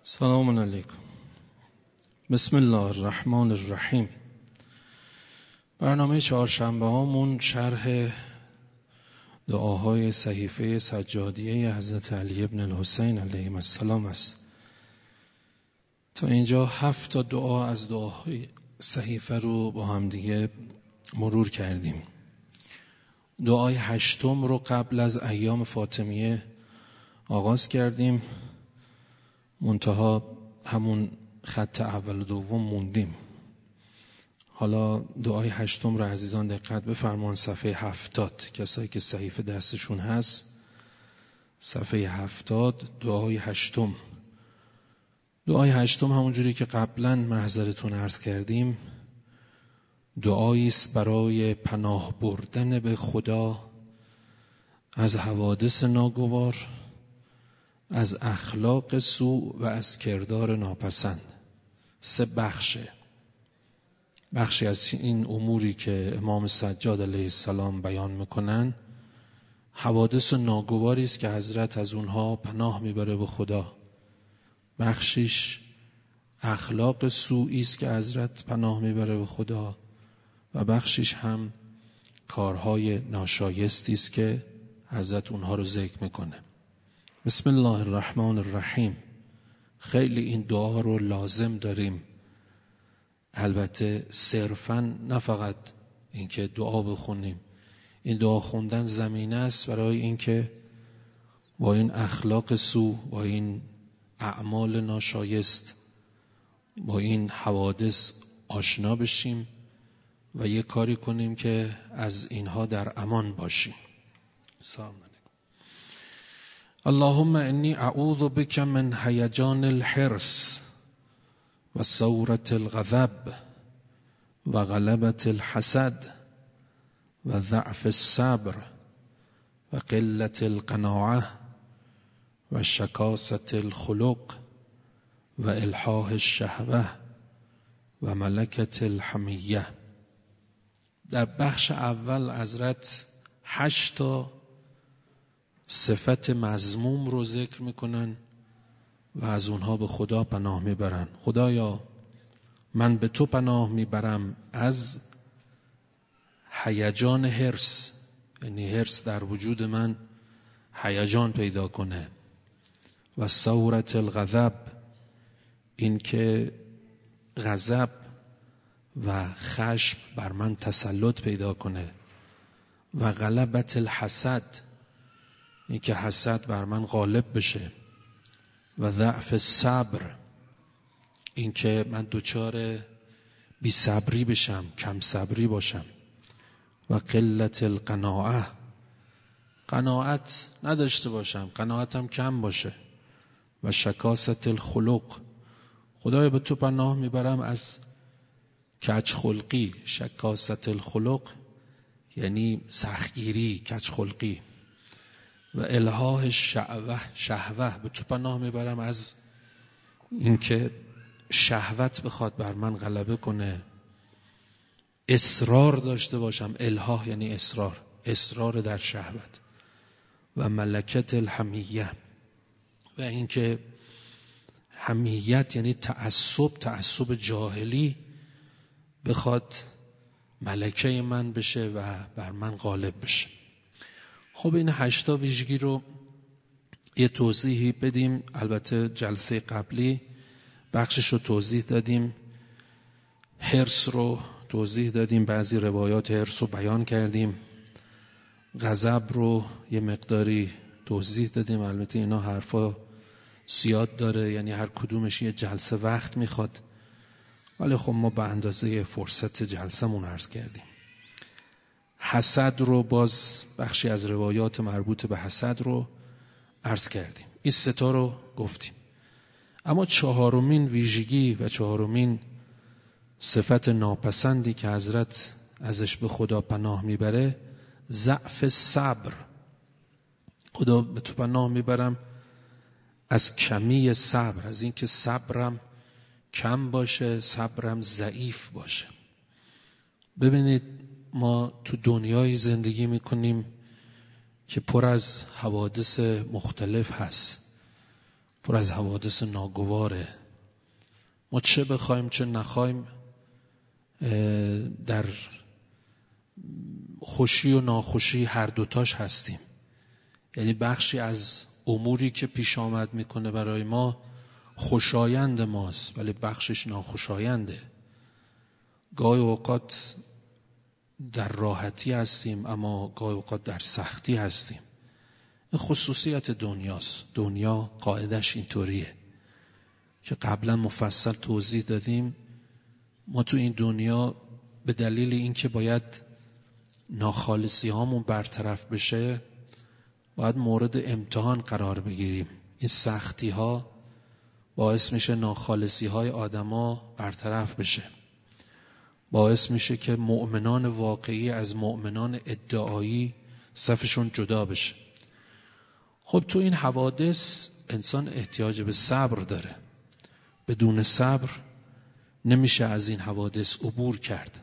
سلام علیکم. بسم الله الرحمن الرحیم. برنامه چهارشنبه هامون شرح دعاهای صحیفه سجادیه حضرت علی بن الحسین علیهم السلام است. تا اینجا 7 دعا از دعاهای صحیفه رو با هم دیگه مرور کردیم. دعای 8 رو قبل از ایام فاطمیه آغاز کردیم، منتها همون خط اول و دوم موندیم. حالا دعای 8 رو عزیزان دقت بفرمان، صفحه 70 کسایی که صحیفه دستشون هست، صفحه 70 دعای 8. دعای 8 همونجوری که قبلا محضرتون عرض کردیم دعایی است برای پناه بردن به خدا از حوادث ناگوار، از اخلاق سوء و از کردار ناپسند. 3 بخشی از این اموری که امام سجاد علیه السلام بیان میکنن حوادث ناگواری است که حضرت از اونها پناه میبره به خدا. بخشیش اخلاق سوئی است که حضرت پناه میبره به خدا و بخشیش هم کارهای ناشایستی است که حضرت اونها رو ذکر میکنه. بسم الله الرحمن الرحیم. خیلی این دعا رو لازم داریم، البته صرفاً نه فقط اینکه دعا بخونیم، این دعا خوندن زمینه است برای اینکه با این اخلاق سو، با این اعمال ناشایست، با این حوادث آشنا بشیم و یک کاری کنیم که از اینها در امان باشیم. سلام علیکم. اللهم انی اعوذ بک من هیجان الحرص و ثورة الغضب و غلبة الحسد و ضعف الصبر و قلة القناعة و شکاسة الخلق و الحاح الشهوة و ملکة الحمیة. در بخش اول حضرت 8 صفت مذموم رو ذکر میکنن و از اونها به خدا پناه میبرن. خدایا من به تو پناه میبرم از هیجان حرص، یعنی حرص در وجود من هیجان پیدا کنه، و ثورة الغضب، این که غضب و خشم بر من تسلط پیدا کنه، و غلبة الحسد، این که حسد بر من غالب بشه، و ضعف الصبر، این که من دچار بی صبری بشم، کم صبری باشم، و قلة القناعة، قناعت نداشته باشم، قناعتم کم باشه، و شکاسة الخلق، خدای به تو پناه میبرم از کج خلقی. شکاسة الخلق یعنی سختگیری، کج خلقی. و الحاح شهوه، به تو پناه میبرم از اینکه شهوت بخواد بر من غلبه کنه، اصرار داشته باشم. الحاح یعنی اصرار در شهوت. و ملکة الحمیة، و اینکه حمیت یعنی تعصب جاهلی بخواد ملکه من بشه و بر من غالب بشه. خب این 8 ویژگی رو یه توضیحی بدیم. البته جلسه قبلی بخشش رو توضیح دادیم، حرص رو توضیح دادیم، بعضی روایات حرص رو بیان کردیم، غضب رو یه مقداری توضیح دادیم. البته اینا حرفا زیاد داره، یعنی هر کدومش یه جلسه وقت میخواد، ولی خب ما به اندازه فرصت جلسمون عرض کردیم. حسد رو باز بخشی از روایات مربوط به حسد رو عرض کردیم. این 3 رو گفتیم. اما 4مین ویژگی و 4مین صفت ناپسندی که حضرت ازش به خدا پناه میبره ضعف صبر. خدا به تو پناه میبرم از کمی صبر، از اینکه صبرم کم باشه، صبرم ضعیف باشه. ببینید ما تو دنیای زندگی میکنیم که پر از حوادث مختلف هست. پر از حوادث ناگواره. ما چه بخوایم چه نخوایم در خوشی و ناخوشی هر دوتاش هستیم. یعنی بخشی از اموری که پیش آمد میکنه برای ما خوشایند ماست، ولی بخشش ناخوشاینده. گاهی اوقات در راحتی هستیم، اما گاهی اوقات در سختی هستیم. این خصوصیت دنیاست. دنیا قاعدش اینطوریه که قبلا مفصل توضیح دادیم. ما تو این دنیا به دلیل اینکه باید ناخالصی هامون برطرف بشه باید مورد امتحان قرار بگیریم. این سختی ها باعث میشه ناخالصی های آدما برطرف بشه، باعث میشه که مؤمنان واقعی از مؤمنان ادعایی صفشون جدا بشه. خب تو این حوادث انسان احتیاج به صبر داره. بدون صبر نمیشه از این حوادث عبور کرد.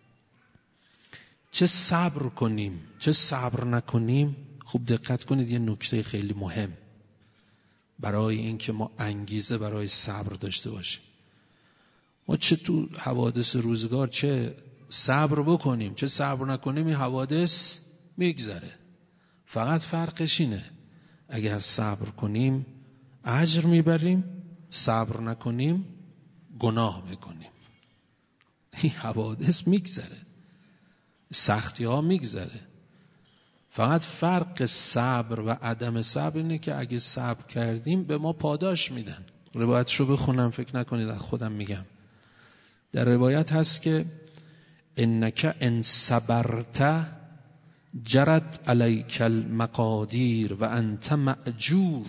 چه صبر کنیم چه صبر نکنیم، خوب دقت کنید یه نکته خیلی مهم برای اینکه ما انگیزه برای صبر داشته باشیم. ما چه تو حوادث روزگار چه صبر بکنیم چه صبر نکنیم، این حوادث میگذره. فقط فرقش اینه اگر صبر کنیم اجر میبریم، صبر نکنیم گناه میکنیم. این حوادث میگذره، سختی ها میگذره. فقط فرق صبر و عدم صبر اینه که اگه صبر کردیم به ما پاداش میدن. روایتشو بخونم، فکر نکنید از خودم میگم. در روایت هست که انک ان صبرت جرت علیک المقادیر و انت مأجور.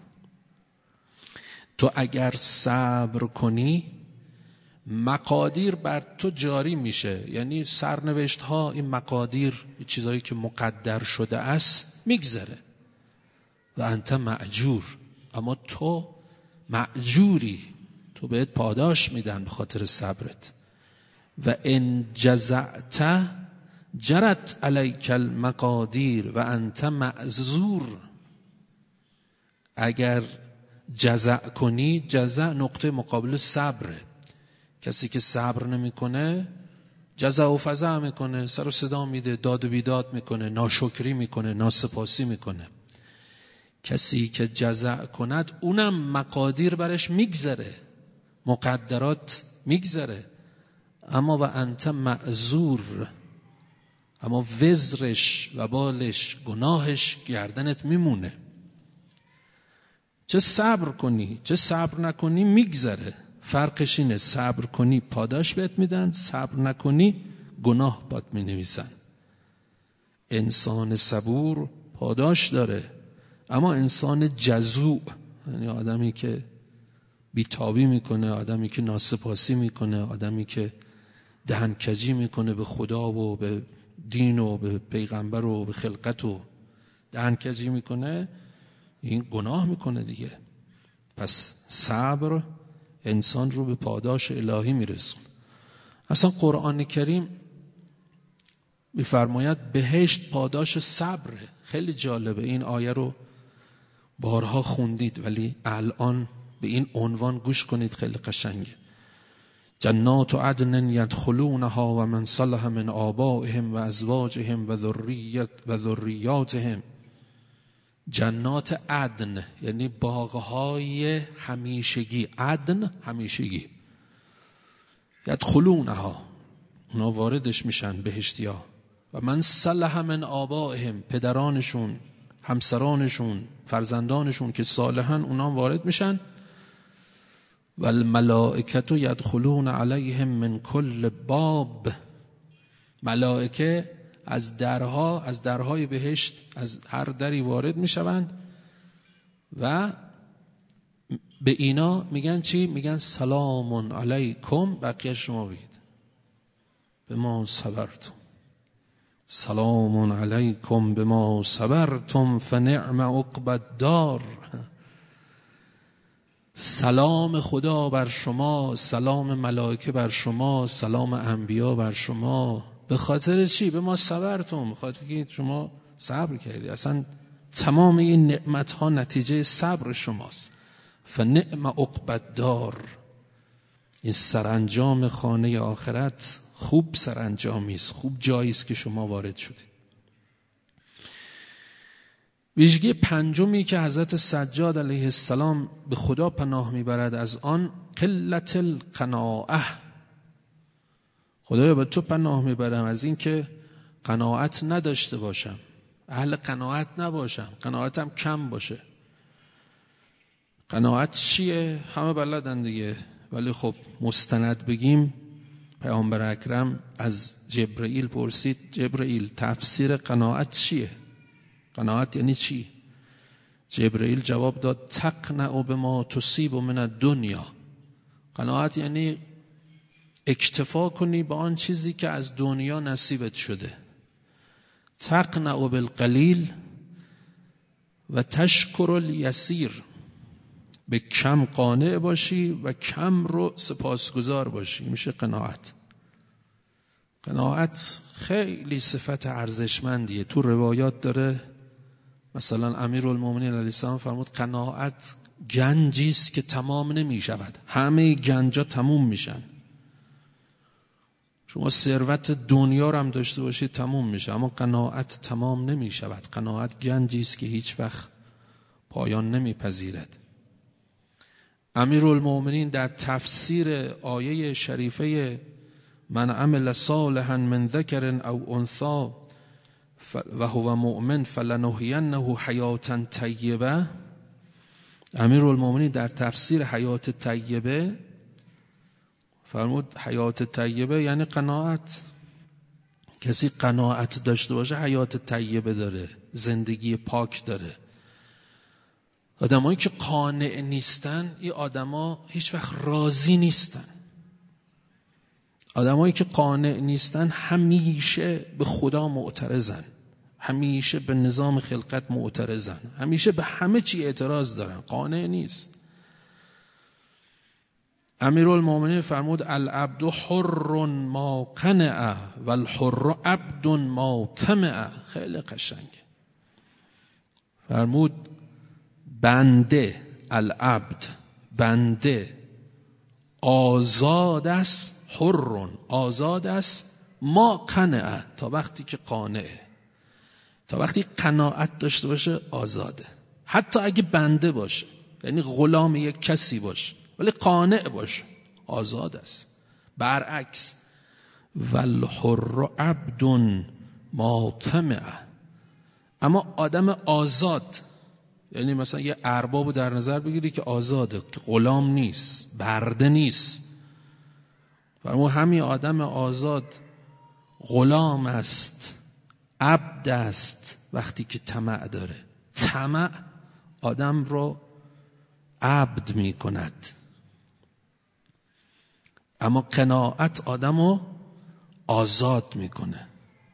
تو اگر صبر کنی مقادیر بر تو جاری میشه، یعنی سرنوشت ها، این مقادیر، چیزایی که مقدر شده است میگذره. و انت مأجور، اما تو مأجوری، تو بهت پاداش میدن به خاطر صبرت. و ان جزعت جرت علیک المقادیر و انت معذور. اگر جزع کنی، جزع نقطه مقابل صبره. کسی که صبر نمیکنه جزع و فزع میکنه، سر و صدا میده، داد و بیداد میکنه، ناشکری میکنه، ناسپاسی میکنه. کسی که جزع کند اونم مقادیر برش میگذره، مقدرات میگذره، اما و انت معذور، اما وزرش و بالش گناهش گردنت میمونه. چه صبر کنی چه صبر نکنی میگذره. فرقش اینه صبر کنی پاداش بهت میدن، صبر نکنی گناه بات مینویسن. انسان صبور پاداش داره، اما انسان جزوع، یعنی آدمی که بیتابی میکنه، آدمی که ناسپاسی میکنه، آدمی که دهنکجی میکنه به خدا و به دین و به پیغمبر و به خلقت و دهنکجی میکنه، این گناه میکنه دیگه. پس صبر انسان رو به پاداش الهی میرسون. اصلا قرآن کریم میفرماید بهشت پاداش صبره. خیلی جالبه، این آیه رو بارها خوندید ولی الان به این عنوان گوش کنید، خیلی قشنگه. جنات عدن یدخلونها و من صلح من آبائهم و ازواجهم و ذریاتهم. جنات عدن یعنی باغهای همیشگی، عدن همیشگی. یدخلونها، اونا واردش میشن بهشتیا. و من صلح من آبائهم، پدرانشون، همسرانشون، فرزندانشون که صالحن اونا وارد میشن. و الملائکه یدخلون علیهم من کل باب. ملائکه از درهای بهشت از هر دری وارد میشوند و به اینا میگن چی؟ میگن سلام علیکم. بقیه شما بگید بما صبرتم، سلام علیکم بما صبرتم فنعم عقبی الدار. سلام خدا بر شما، سلام ملائکه بر شما، سلام انبیا بر شما. به خاطر چی؟ به ما صبرتم، به خاطر که شما صبر کردی. اصلا تمام این نعمت ها نتیجه صبر شماست. فنعم عقبی الدار. این سرانجام خانه آخرت خوب سرانجامی است، خوب جایی است که شما وارد شدید. ویژگی پنجمی که حضرت سجاد علیه السلام به خدا پناه میبرد از آن قلت القناعه. خدایا به تو پناه میبرم از این که قناعت نداشته باشم، اهل قناعت نباشم، قناعتم کم باشه. قناعت چیه؟ همه بلدن دیگه، ولی خب مستند بگیم. پیامبر اکرم از جبرئیل پرسید جبرئیل تفسیر قناعت چیه؟ قناعت یعنی چی؟ جبرئیل جواب داد تقنع بما تصیب من الدنیا. قناعت یعنی اکتفا کنی با آن چیزی که از دنیا نصیبت شده. تقنع بالقلیل و تشکر الیسیر. به کم قانع باشی و کم رو سپاسگزار باشی، میشه قناعت. قناعت خیلی صفت ارزشمندیه. تو روایات داره مثلا امیرالمومنین علیه السلام فرمود قناعت گنجی است که تمام نمی شود. همه گنجا تموم میشن. شما ثروت دنیا رو هم داشته باشید تموم میشه، اما قناعت تمام نمی شود. قناعت گنجی است که هیچ وقت پایان نمیپذیرد. امیرالمومنین در تفسیر آیه شریفه من عمل صالحا من ذکر او انثی و هو مؤمن فلنحینه حیاتا طیبه، امیرالمومنین در تفسیر حیات طیبه فرمود حیات طیبه یعنی قناعت. کسی قناعت داشته باشه حیات طیبه داره، زندگی پاک داره. آدمایی که قانع نیستن، این آدما هیچ وقت راضی نیستن. آدمایی که قانع نیستن همیشه به خدا معترضن، همیشه به نظام خلقت معترضن، همیشه به همه چی اعتراض دارن، قانع نیست. امیرالمومنین فرمود العبد حر ما قنع و الحر عبد ما طمع. خیلی قشنگه. فرمود بنده، العبد بنده آزاد است، حر آزاد است، ما قنع تا وقتی که قانعه، تا وقتی قناعت داشته باشه آزاده. حتی اگه بنده باشه، یعنی غلام یک کسی باشه ولی قانع باشه آزاد است. برعکس والحر عبد ما طمع. اما آدم آزاد یعنی مثلا یه اربابو در نظر بگیری که آزاده، که غلام نیست، برده نیست. فرمود همین آدم آزاد غلام است، عبد است وقتی که طمع داره. طمع آدم رو عبد می کند، اما قناعت آدم رو آزاد می کنه.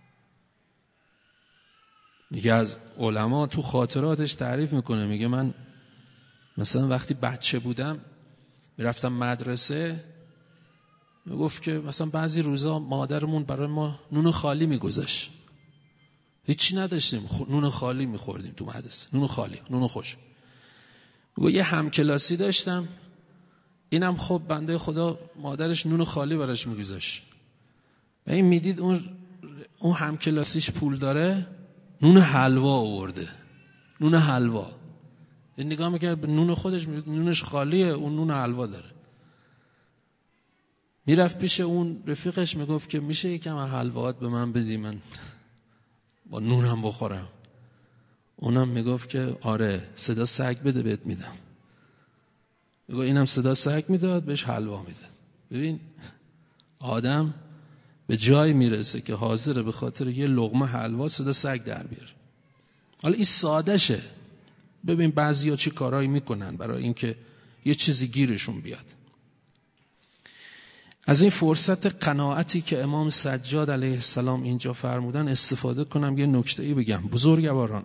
میگه از علما تو خاطراتش تعریف میکنه، میگه من مثلا وقتی بچه بودم میرفتم مدرسه، میگفت که مثلا بعضی روزا مادرمون برای ما نون خالی میگذاشت، هیچی نداشتیم، نون خالی میخوردیم تو مدرسه، نون خالی، نون خوش. میگه یه همکلاسی داشتم، اینم خب بنده خدا مادرش نون خالی براش میگذاشت و این میدید اون همکلاسیش پول داره، نون حلوا آورده، نون حلوا. این نگاه میکرد به نون خودش، نونش خالیه، اون نون حلوا داره. میرفت پیش اون رفیقش میگفت که میشه یکم حلوات به من بدی، من با نونم بخورم. اونم میگفت که آره صدا سگ بده بهت میدم. میگه اینم صدا سگ میداد بهش حلوا میداد. ببین آدم به جای میرسه که حاضره به خاطر یه لقمه حلوا صدا سگ در بیاره. حالا این ساده شه. ببین بعضیا چی کارایی میکنن برای اینکه یه چیزی گیرشون بیاد. از این فرصت قناعتی که امام سجاد علیه السلام اینجا فرمودن استفاده کنم، یه نکته‌ای بگم. بزرگواران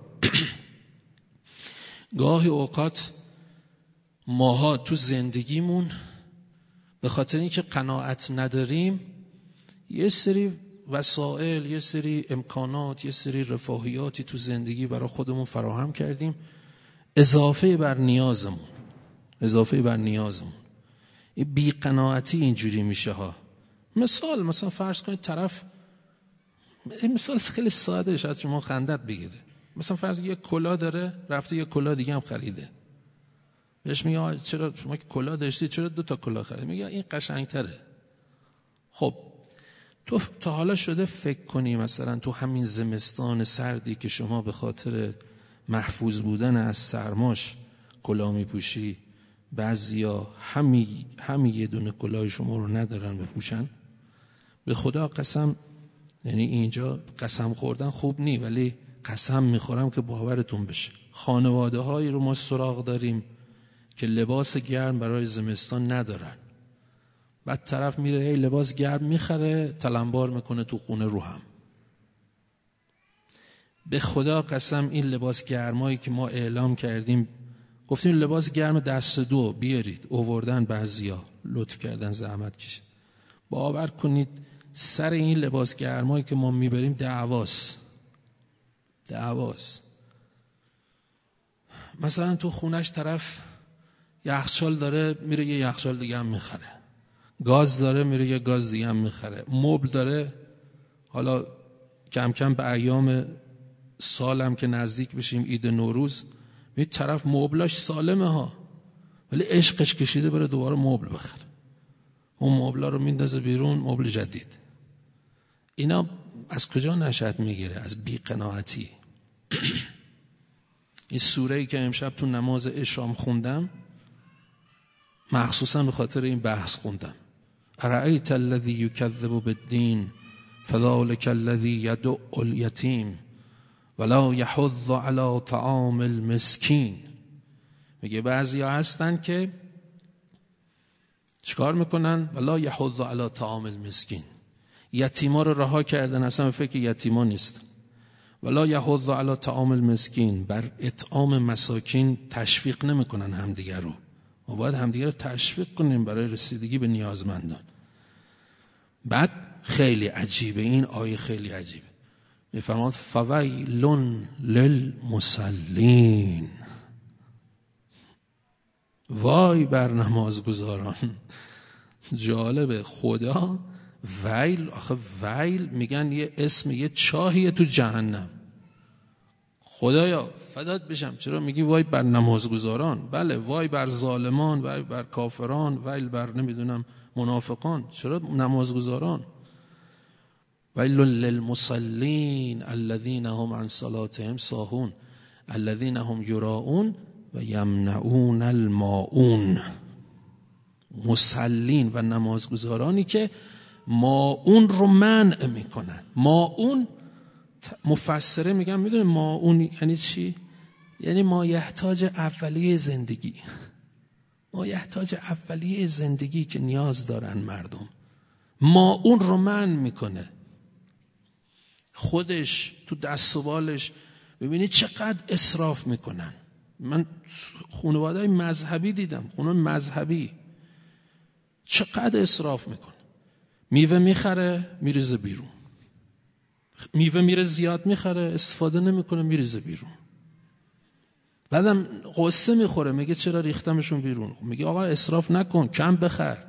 گاهی اوقات ماها تو زندگیمون به خاطر اینکه قناعت نداریم یه سری وسائل، یه سری امکانات، یه سری رفاهیاتی تو زندگی برای خودمون فراهم کردیم اضافه بر نیازمون. اضافه بر نیازمون. این بی‌قناعتی اینجوری میشه ها. مثلا فرض کنید طرف، این مثال خیلی ساده شاید شما خندت بگیره. مثلا فرض کنید یک کلاه داره، رفته یک کلاه دیگه هم خریده. بهش میگه چرا شما که کلاه داشتی چرا 2 تا کلاه خریدی؟ میگه این قشنگتره. خب تو تا حالا شده فکر کنی مثلا تو همین زمستان سردی که شما به خاطر محفوظ بودن از سرماش کلاه میپوشی، بعضیا همین یه دونه کلاه شما رو ندارن بپوشن؟ به خدا قسم، یعنی اینجا قسم خوردن خوب نی، ولی قسم میخورم که باورتون بشه خانواده هایی رو ما سراغ داریم که لباس گرم برای زمستان ندارن. بعد طرف میره هی لباس گرم میخره، تلمبار میکنه تو خونه رو هم. به خدا قسم این لباس گرمایی که ما اعلام کردیم، گفتیم لباس گرم دست 2 بیارید، آوردن، بعضیا لطف کردن زحمت کشید. باور کنید سر این لباس گرمایی که ما میبریم دعواست. مثلا تو خونش طرف یخچال داره، میره یه یخچال دیگه هم میخره. گاز داره، میره یه گاز دیگه هم میخره. مبل داره، حالا کم کم به ایام سالم که نزدیک بشیم، عید نوروز، میگه طرف مبلاش سالمه ها، ولی عشقش کشیده بره دوباره مبل بخره. اون مبلا رو میندازه بیرون، مبل جدید. اینا از کجا نشأت میگیره؟ از بی‌قناعتی. این سوره‌ای که امشب تو نماز عشام خوندم مخصوصا به خاطر این بحث خوندم. ارأیت الذی یکذب بالدین فذلک الذی یدع الیتیم ولا یحض علی طعام المسکین. میگه بعضیا هستن که چیکار میکنن؟ ولا یحض علی طعام المسکین، یتیما رو رها کردن، اصلا فکر یتیما نیست. ولا یحض علی طعام المسکین، بر اطعام مساکین تشویق نمیکنن همدیگر رو. ما باید همدیگر رو تشویق کنیم برای رسیدگی به نیازمندان. بعد خیلی عجیبه این آیه، خیلی عجیبه. میفرماد فویل للمصلین، وای بر نمازگزاران. جالبه خدا ویل، آخه ویل میگن یه اسم یه چاهیه تو جهنم. خدایا فدات بشم چرا میگی وای بر نمازگزاران؟ بله، وای بر ظالمان، وای بر کافران، ویل بر نمیدونم منافقان، چرا نمازگزاران؟ ویل للمصلین الذین هم عن صلاتهم ساهون الذین هم یراؤون و یمنعون الماعون. مصلین و نمازگزارانی که ماعون رو منع میکنن. ماعون مفسره میگن میدونه ماعون یعنی چی؟ یعنی ما یحتاج اولیه زندگی، ما یحتاج اولیه زندگی که نیاز دارن مردم، ماعون رو منع میکنه. خودش تو دست و بالش ببینید چقدر اسراف میکنن. من خانواده‌های مذهبی دیدم، خانواده مذهبی چقدر اسراف میکنه. میوه میخره میریزه بیرون، میوه میره زیاد میخره استفاده نمیکنه میریزه بیرون. بعدم قصه میخوره میگه چرا ریختمشون بیرون؟ میگه آقا اسراف نکن، کم بخر.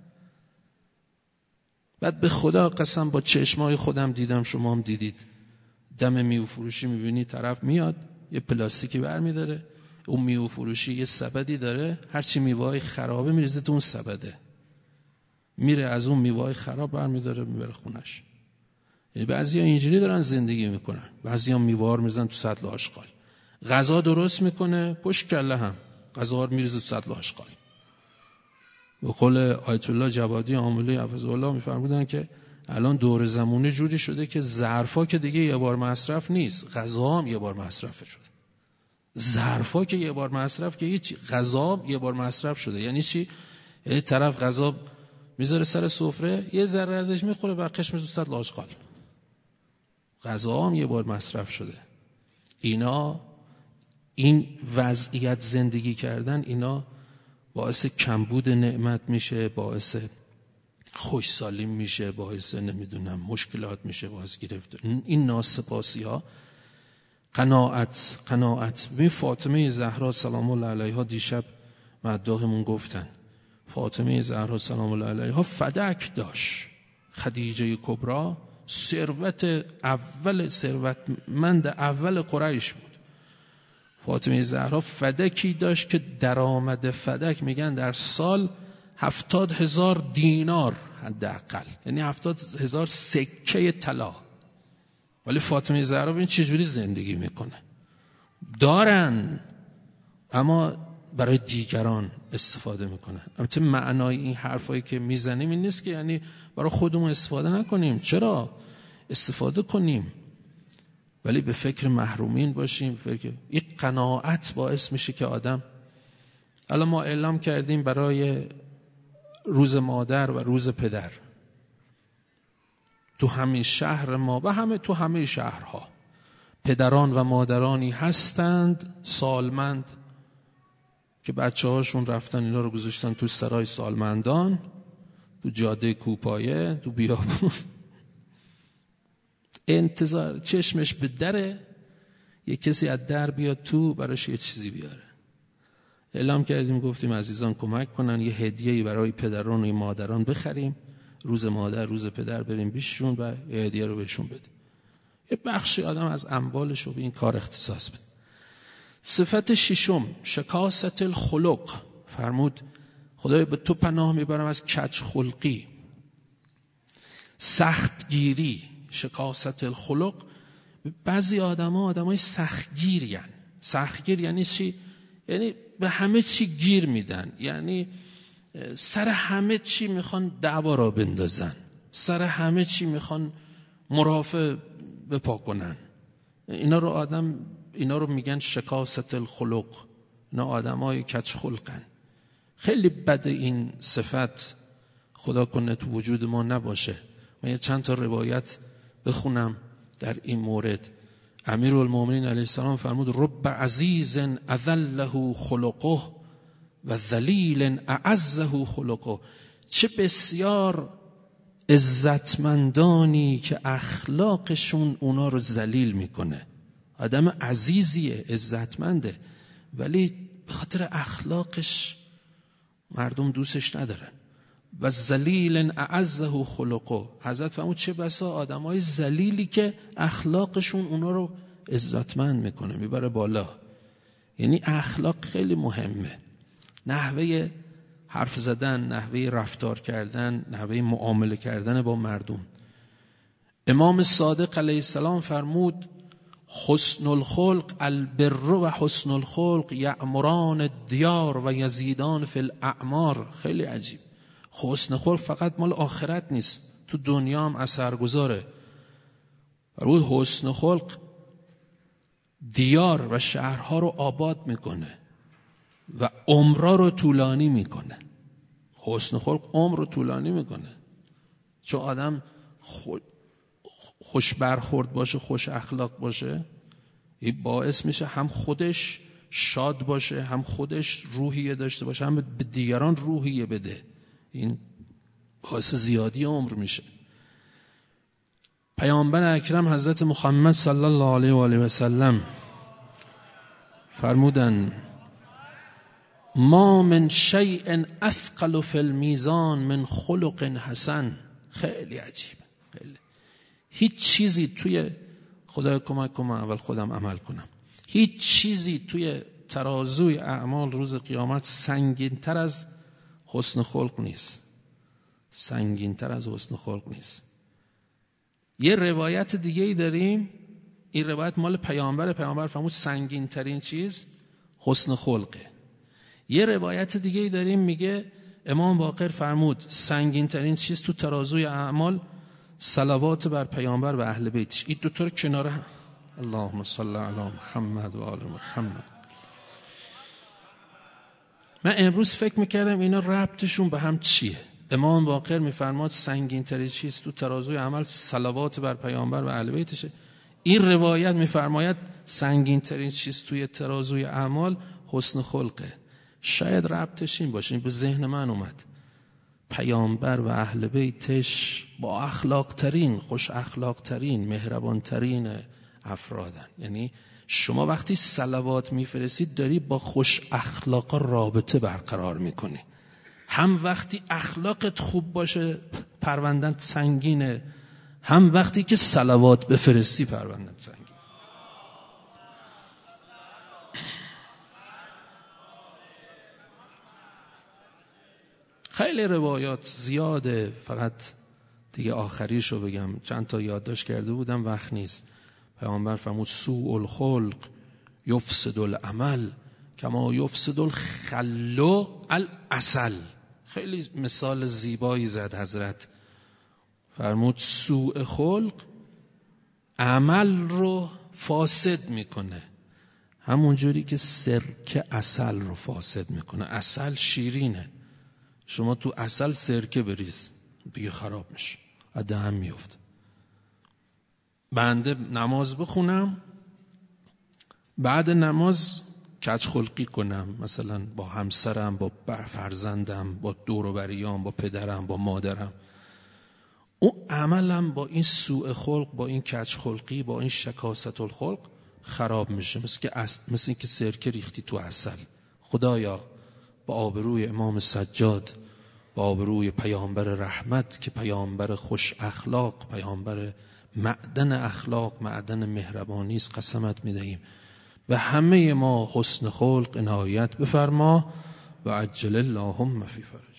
بعد به خدا قسم با چشمای خودم دیدم، شما هم دیدید، دم میوه فروشی میبینی طرف میاد یه پلاستیکی برمیداره، اون میوه فروشی یه سبدی داره، هرچی میوه‌های خرابه میریزه تو اون سبده، میره از اون میوه‌های خراب برمیداره میبره خونش. یعنی بعضیا اینجوری دارن زندگی میکنن. بعضیا میوه‌ها رو میزنن تو سطل آشغال. غذا درست میکنه پشت کله هم غذا رو میریزه تو سطل آشغال. به قول آیت الله جوادی عاملی حفظه الله میفرمودن که الان دور زمونه جوری شده که ظرفا که دیگه یه بار مصرف نیست، غذا هم یه بار مصرف شده. ظرفا که یه بار مصرف که هیچ، غذا هم یه بار مصرف شده. یعنی چی؟ یه طرف غذا میذاره سر سفره، یه ذره ازش میخوره بقیش میذاره تو سطل آشغال. غذا هم یه بار مصرف شده. اینا، این وضعیت زندگی کردن، اینا باعث کمبود نعمت میشه، باعث خوشسالی میشه، باعث نمیدونم مشکلات میشه، باعث گرفت این ناسپاسی ها. قناعت. ببین فاطمه زهرا سلام الله علیها دیشب مداحمون گفتن فاطمه زهرا سلام الله علیها فدک داشت. خدیجه کبرا ثروتمند اول قریش بود. فاطمه زهرا فدکی داشت که درآمد فدک میگن در سال 70,000 دینار حداقل، یعنی 70,000 سکه طلا. ولی فاطمه زهرا ببین چجوری زندگی میکنه. دارن اما برای دیگران استفاده میکنه. البته معنای این حرفایی که میزنیم این نیست که یعنی برای خودمون استفاده نکنیم، چرا استفاده کنیم، ولی به فکر محرومین باشیم. این قناعت باعث میشه که آدم، الان ما اعلام کردیم برای روز مادر و روز پدر تو همین شهر ما و تو همه شهرها پدران و مادرانی هستند سالمند که بچه هاشون رفتن اینا رو گذاشتن تو سرای سالمندان، تو جاده کوپایه، تو بیابون، انتظار چشمش به دره یه کسی از در بیاد تو براش یه چیزی بیاره. اعلام کردیم گفتیم عزیزان کمک کنن یه هدیه‌ای برای پدران و مادران بخریم، روز مادر روز پدر بریم بیششون و یه هدیه رو بهشون بدیم. یه بخشی آدم از اموالش رو به این کار اختصاص بده. صفت ششم شکاست الخلق. فرمود خدای به تو پناه میبرم از کج خلقی، سختگیری. شکاست الخلق، بعضی آدمای سختگیرین. سختگیر یعنی چی؟ یعنی به همه چی گیر میدن، یعنی سر همه چی میخوان دعوا را بندازن، سر همه چی میخوان مرافع بپا کنن. اینا رو میگن شکاست الخلق. اینا آدمای کج خلقن. خیلی بد این صفت، خدا کنه تو وجود ما نباشه. من یه چند تا روایت بخونم در این مورد. امیرالمومنین علیه السلام فرمود رب عزیز اذله خلقه و ذلیل اعزه خلقه. چه بسیار عزتمندانی که اخلاقشون اونا رو ذلیل میکنه. آدم عزیزیه، عزتمنده، ولی به خاطر اخلاقش مردم دوستش ندارن. و ذلیل اعزه خلقه. حضرت فرمود چه بسا آدمای ذلیلی که اخلاقشون اونا رو عزتمند میکنه، میبره بالا. یعنی اخلاق خیلی مهمه. نحوه حرف زدن، نحوه رفتار کردن، نحوه معامله کردن با مردم. امام صادق علیه السلام فرمود حسن الخلق البر و حسن الخلق یعمران الدیار و یزیدان فی الاعمار. خیلی عجیب. حسن خلق فقط مال آخرت نیست، تو دنیا هم اثرگذاره. فرمود حسن خلق دیار و شهرها رو آباد میکنه و عمرها رو طولانی میکنه. حسن خلق عمر رو طولانی میکنه، چون آدم خوش برخورد باشه، خوش اخلاق باشه، این باعث میشه هم خودش شاد باشه، هم خودش روحیه داشته باشه، هم به دیگران روحیه بده. این باعث زیادی عمر میشه. پیامبر اکرم حضرت محمد صلی الله علیه و آله و سلم فرمودن ما من شیء اثقل فی المیزان من خلق حسن. خیلی عجیب. هیچ چیزی توی، خدای کمک کنم اول خودم عمل کنم، هیچ چیزی توی ترازوی اعمال روز قیامت سنگین‌تر از حسن خلق نیست. سنگین‌تر از حسن خلق نیست. یه روایت دیگه ای داریم، این روایت مال پیامبر فرمود سنگین‌ترین چیز حسن خلقه. یه روایت دیگه ای داریم میگه امام باقر فرمود سنگین‌ترین چیز تو ترازوی اعمال صلوات بر پیامبر و اهل بیتش. این دوتا رو کنار هم. اللهم صل علی محمد و آل محمد. من امروز فکر میکردم اینا ربطشون به هم چیه. امام باقر میفرماد سنگین ترین چیز تو ترازوی عمل صلوات بر پیامبر و اهل بیتشه. این روایت میفرماید سنگین ترین چیز توی ترازوی اعمال حسن خلقه. شاید ربطش این باشه. این به ذهن من اومد. پیامبر و اهل بیتش با اخلاق ترین، خوش اخلاق ترین، مهربان ترین افرادن. یعنی شما وقتی صلوات میفرستید داری با خوش اخلاقا رابطه برقرار میکنی. هم وقتی اخلاقت خوب باشه پروندت سنگینه، هم وقتی که صلوات بفرستی پروندت سنگینه. خیلی روایات زیاده، فقط دیگه آخریشو بگم، چند تا یادداشت کرده بودم وقت نیست. پیامبر فرمود سوء الخلق یفسد العمل کما یفسد الخل العسل. خیلی مثال زیبایی زد حضرت، فرمود سوء خلق عمل رو فاسد میکنه، همون جوری که سرکه عسل رو فاسد میکنه. عسل شیرینه، شما تو عسل سرکه بریز دیگه خراب میشه، از دهن میفته. بنده نماز بخونم، بعد نماز کج خلقی کنم، مثلا با همسرم، با فرزندم، با دور و بریام، با پدرم، با مادرم، اون عملم با این سوء خلق، با این کج خلقی، با این شکاست الخلق خراب میشه. مثل این که سرکه ریختی تو عسل. خدایا با آبروی امام سجاد، با آبروی پیامبر رحمت که پیامبر خوش اخلاق، پیامبر معدن اخلاق، معدن مهربانی است، قسمت میدهیم و همه ما حسن خلق عنایت بفرما و عجل اللهم فی فرج.